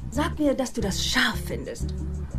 Sag mir, dass du das scharf findest.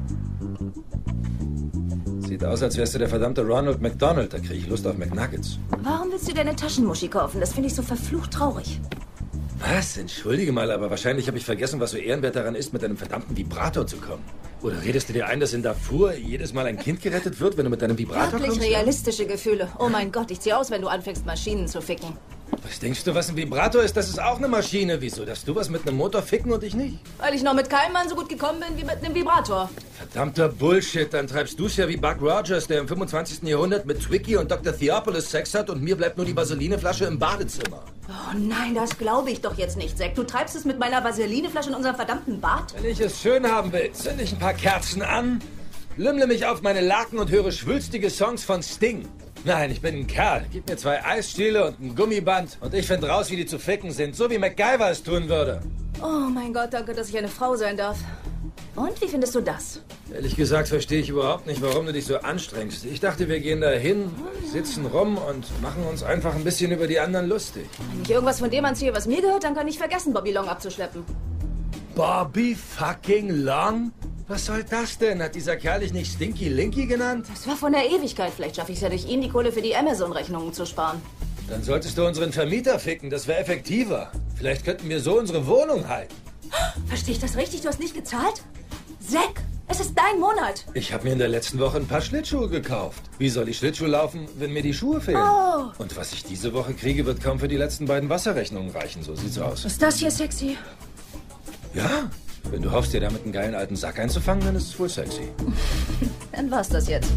Sieht aus, als wärst du der verdammte Ronald McDonald. Da kriege ich Lust auf McNuggets. Warum willst du deine Taschenmuschi kaufen? Das finde ich so verflucht traurig. Was? Entschuldige mal, aber wahrscheinlich habe ich vergessen, was so ehrenwert daran ist, mit deinem verdammten Vibrator zu kommen. Oder redest du dir ein, dass in Darfur jedes Mal ein Kind gerettet wird, wenn du mit deinem Vibrator Wirklich kommst? realistische Gefühle. Oh mein Gott, ich ziehe aus, wenn du anfängst, Maschinen zu ficken. Was denkst du, was ein Vibrator ist? Das ist auch eine Maschine. Wieso? Darfst du was mit einem Motor ficken und ich nicht? Weil ich noch mit keinem Mann so gut gekommen bin wie mit einem Vibrator. Verdammter Bullshit. Dann treibst du's ja wie Buck Rogers, der im 25. Jahrhundert mit Twiggy und Dr. Theopolis Sex hat und mir bleibt nur die Vaselineflasche im Badezimmer. Oh nein, das glaube ich doch jetzt nicht, Zack. Du treibst es mit meiner Vaselineflasche in unserem verdammten Bad? Wenn ich es schön haben will, zünd ich ein paar Kerzen an, lümmle mich auf meine Laken und höre schwülstige Songs von Sting. Nein, ich bin ein Kerl. Gib mir 2 Eisstiele und ein Gummiband und ich finde raus, wie die zu ficken sind. So wie MacGyver es tun würde. Oh mein Gott, danke, dass ich eine Frau sein darf. Und, wie findest du das? Ehrlich gesagt verstehe ich überhaupt nicht, warum du dich so anstrengst. Ich dachte, wir gehen da hin, sitzen rum und machen uns einfach ein bisschen über die anderen lustig. Wenn ich irgendwas von dem anziehe, was mir gehört, dann kann ich vergessen, Bobby Long abzuschleppen. Bobby fucking Long? Was soll das denn? Hat dieser Kerl dich nicht Stinky Linky genannt? Das war von der Ewigkeit. Vielleicht schaffe ich es ja durch ihn, die Kohle für die Amazon-Rechnungen zu sparen. Dann solltest du unseren Vermieter ficken. Das wäre effektiver. Vielleicht könnten wir so unsere Wohnung halten. Verstehe ich das richtig? Du hast nicht gezahlt? Zack, es ist dein Monat. Ich habe mir in der letzten Woche ein paar Schlittschuhe gekauft. Wie soll ich Schlittschuh laufen, wenn mir die Schuhe fehlen? Oh. Und was ich diese Woche kriege, wird kaum für die letzten beiden Wasserrechnungen reichen. So sieht's aus. Ist das hier sexy? Ja, wenn du hoffst, dir damit einen geilen alten Sack einzufangen, dann ist es wohl sexy. Dann war's das jetzt.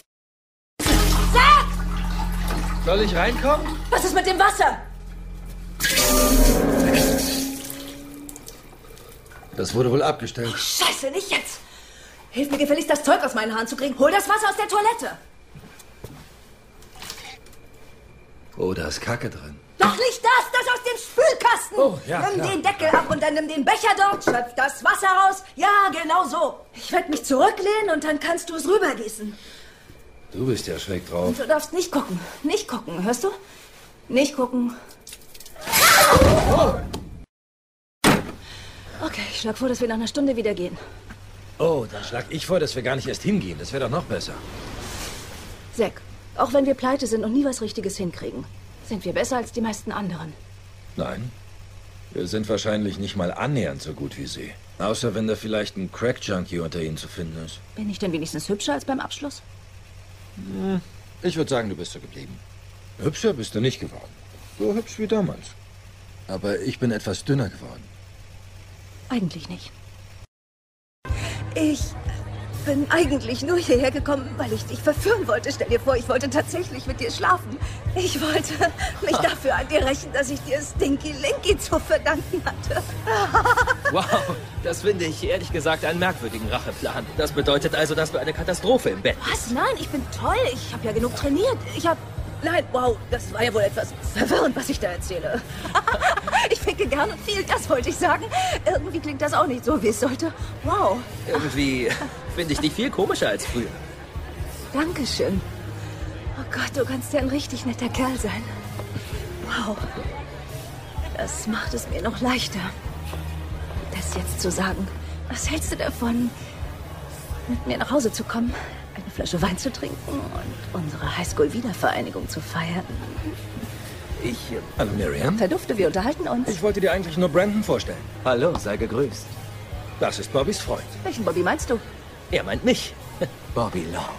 Soll ich reinkommen? Was ist mit dem Wasser? Das wurde wohl abgestellt. Scheiße, nicht jetzt. Hilf mir gefälligst, das Zeug aus meinen Haaren zu kriegen. Hol das Wasser aus der Toilette. Oh, da ist Kacke drin. Doch nicht das aus dem Spülkasten. Oh, ja, Nimm klar. den Deckel ab und dann nimm den Becher dort, schöpf das Wasser raus. Ja, genau so. Ich werde mich zurücklehnen und dann kannst du es rübergießen. Du bist ja schräg drauf. Und du darfst nicht gucken. Nicht gucken, hörst du? Nicht gucken. Oh, Okay, ich schlage vor, dass wir nach einer Stunde wieder gehen. oh, dann schlag ich vor, dass wir gar nicht erst hingehen. Das wäre doch noch besser. Zack, auch wenn wir pleite sind und nie was Richtiges hinkriegen, sind wir besser als die meisten anderen. Nein. Wir sind wahrscheinlich nicht mal annähernd so gut wie sie. Außer wenn da vielleicht ein Crack-Junkie unter ihnen zu finden ist. Bin ich denn wenigstens hübscher als beim Abschluss? Ich würde sagen, du bist so geblieben. Hübscher bist du nicht geworden. So hübsch wie damals. Aber ich bin etwas dünner geworden. Eigentlich nicht. Ich bin eigentlich nur hierher gekommen, weil ich dich verführen wollte. Stell dir vor, ich wollte tatsächlich mit dir schlafen. Ich wollte mich dafür an dir rächen, dass ich dir Stinky Linky zu verdanken hatte. Wow, das finde ich ehrlich gesagt einen merkwürdigen Racheplan. Das bedeutet also, dass du eine Katastrophe im Bett bist. Was? Nein, ich bin toll. Ich habe ja genug trainiert. Nein, wow, das war ja wohl etwas verwirrend, was ich da erzähle. Ich ficke gern und viel, das wollte ich sagen. Irgendwie klingt das auch nicht so, wie es sollte. Wow, Irgendwie finde ich dich viel komischer als früher. Dankeschön. Oh Gott, du kannst ja ein richtig netter Kerl sein. Wow, das macht es mir noch leichter, das jetzt zu sagen. Was hältst du davon, mit mir nach Hause zu kommen? Eine Flasche Wein zu trinken und unsere Highschool-Wiedervereinigung zu feiern. Hallo, Miriam. Verdufte, wir unterhalten uns. Ich wollte dir eigentlich nur Brandon vorstellen. Hallo, sei gegrüßt. Das ist Bobbys Freund. Welchen Bobby meinst du? Er meint mich. Bobby Long.